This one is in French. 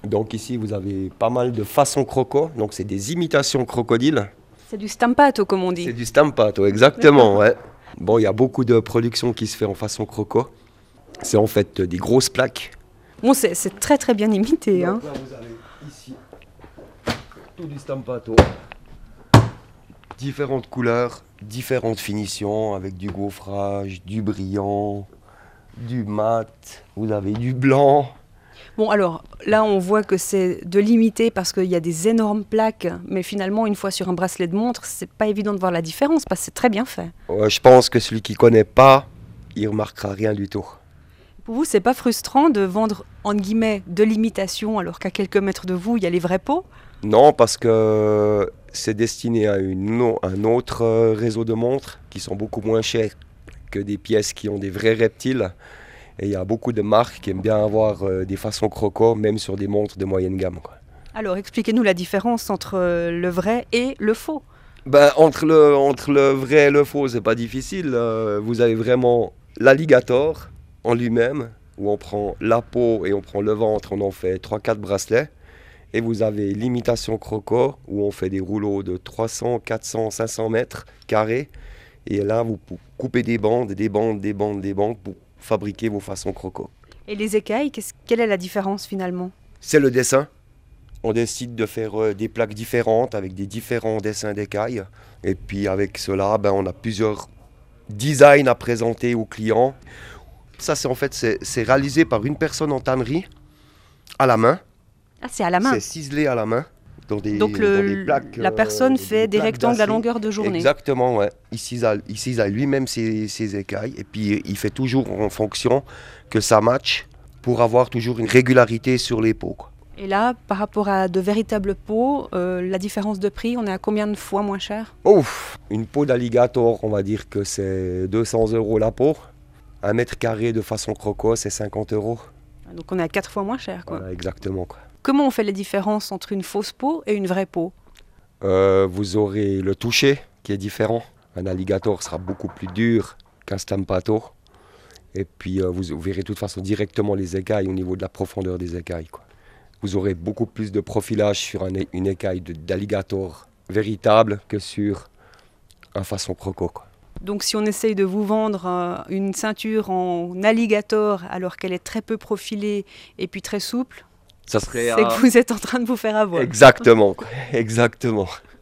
Donc ici, vous avez pas mal de façons croco. Donc c'est des imitations crocodiles. C'est du stampato, comme on C'est dit. du stampato, exactement, ouais. Bon, il y a beaucoup de production qui se fait en façon croco. C'est en fait des grosses plaques. Bon, c'est très très bien imité. Hein. Donc là, vous avez ici tout du stampato. Différentes couleurs, différentes finitions avec du gaufrage, du brillant, du mat. Vous avez du blanc. Bon, alors là, on voit que c'est de l'imiter parce qu'il y a des énormes plaques, mais finalement, une fois sur un bracelet de montre, c'est pas évident de voir la différence parce que c'est très bien fait. Je pense que celui qui connaît pas, il remarquera rien du tout. Pour vous, c'est pas frustrant de vendre, entre guillemets, de l'imitation alors qu'à quelques mètres de vous, il y a les vrais pots? Non, parce que c'est destiné à un autre réseau de montres qui sont beaucoup moins chers que des pièces qui ont des vrais reptiles. Et il y a beaucoup de marques qui aiment bien avoir des façons croco, même sur des montres de moyenne gamme, quoi. Alors, expliquez-nous la différence entre le vrai et le faux. Ben, entre le vrai et le faux, c'est pas difficile. Vous avez vraiment l'alligator en lui-même, où on prend la peau et on prend le ventre, on en fait 3-4 bracelets. Et vous avez l'imitation croco, où on fait des rouleaux de 300, 400, 500 mètres carrés. Et là, vous coupez des bandes, des bandes, des bandes, des bandes pour fabriquer vos façons croco. Et les écailles, quelle est la différence finalement? C'est le dessin. On décide de faire des plaques différentes avec des différents dessins d'écailles. Et puis avec cela, ben, on a plusieurs designs à présenter aux clients. Ça, c'est réalisé par une personne en tannerie, à la main. Ah, c'est à la main. C'est ciselé à la main. Dans Donc des plaques, la personne fait des plaques rectangles à d'acier. longueur de journée. Exactement, ouais. Il cisèle lui-même ses écailles. Et puis il fait toujours en fonction que ça matche pour avoir toujours une régularité sur les peaux, quoi. Et là, par rapport à de véritables peaux, la différence de prix, on est à combien de fois moins cher? Ouf, une peau d'alligator, on va dire que c'est 200 € la peau. 1 m² de façon croco, c'est 50 €. Donc on est à 4 fois moins cher, quoi. Voilà, exactement, quoi. Comment on fait la différence entre une fausse peau et une vraie peau? Vous aurez le toucher qui est différent. Un alligator sera beaucoup plus dur qu'un stampato. Et puis vous verrez de toute façon directement les écailles au niveau de la profondeur des écailles, quoi. Vous aurez beaucoup plus de profilage sur une écaille d'alligator véritable que sur un façon croco, quoi. Donc si on essaye de vous vendre une ceinture en alligator alors qu'elle est très peu profilée et puis très souple, Ça serait c'est que vous êtes en train de vous faire avoir. Exactement, quoi. Exactement.